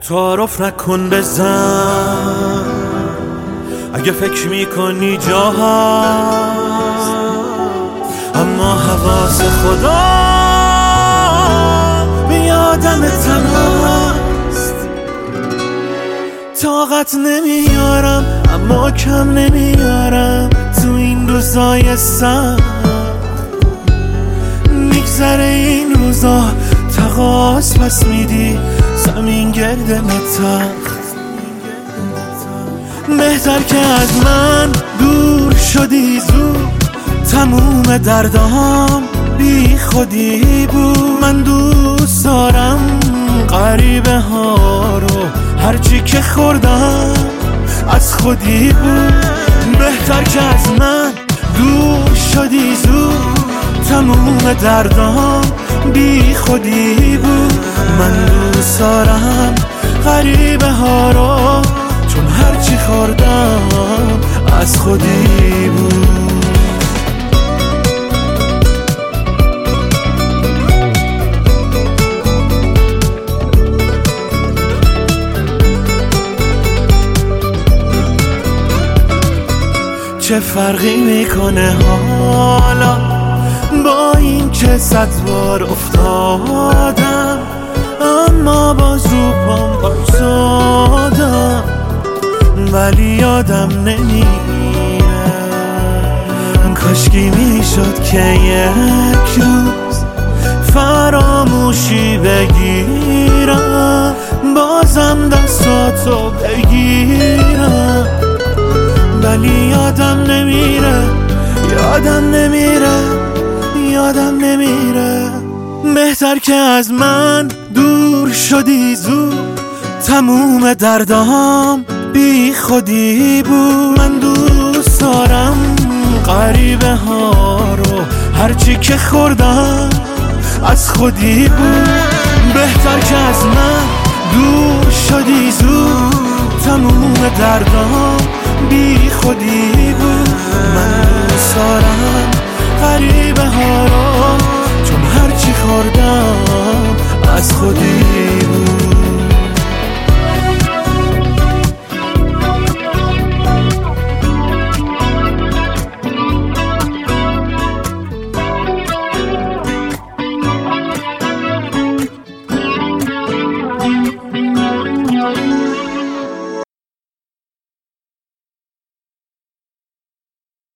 تعارف نکن بزن اگه فکر میکنی جا هست، اما حواس خدا به یادم تنهاست. طاقت نمیارم اما کم نمیارم تو این روزای سخت. میگذره این روزا تقاس پس میدی زمین گرد تخت. بهتر که از من دور شدی زود، تموم دردام بی خودی بود. من دوست دارم غریبه ها رو، هرچی که خوردم از خودی بود. بهتر که از من دور شدی زود، تموم دردام بی خودی بود. من دوست دارم غریبه ها رو، چون هرچی خوردم از خودی بود. چه فرقی میکنه حالا با این که 100 بار افتادم، اما باز رو پام بایستادم. ولی یادم نمیره، کاشکی میشد که یک روز فراموشی بگیرم، بازم دستاتو بگیرم. ولی یادم نمیره، یادم نمیره، یادم نمیره. بهتر که از من دور شدی زود، تموم دردام بی خودی بود. من دوست دارم غریبه ها رو، هرچی که خوردم از خودی بود. بهتر که از من دور شدی زود، تموم دردام بی خودی بود. من دوست دارم غریبه ها رو، چون هرچی خوردم از خودی